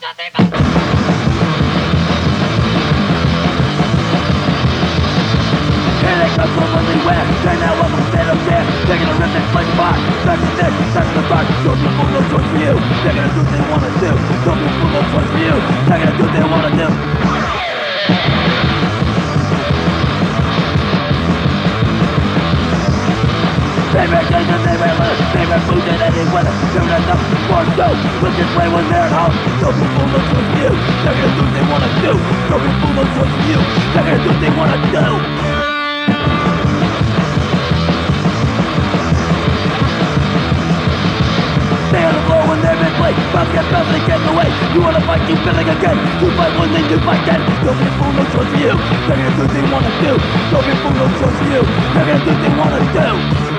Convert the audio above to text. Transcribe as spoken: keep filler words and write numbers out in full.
nothing but here they come from everywhere. They now welcome to stand up there. They're gonna rip this place apart. Back to this, back to the dark. Those people no choice for you. They're gonna do what they wanna do. Those people no choice for you. They're gonna do what they wanna do. Favorite days and favorite lives, favorite food in any weather. Favorite enough for so look this way when they're at home. Those people no choice for you. They're gonna do what they wanna do. Those people no choice for you. They're gonna do what they wanna do. Stay on the floor when they're in play. Bounce, get bounce, they get in the way. You wanna fight, keep feeling again. You fight one thing, you fight ten. Don't be a fool, no choice for you. They're gonna do what they wanna do. Don't be a fool, no choice for you. They're gonna do what they wanna do.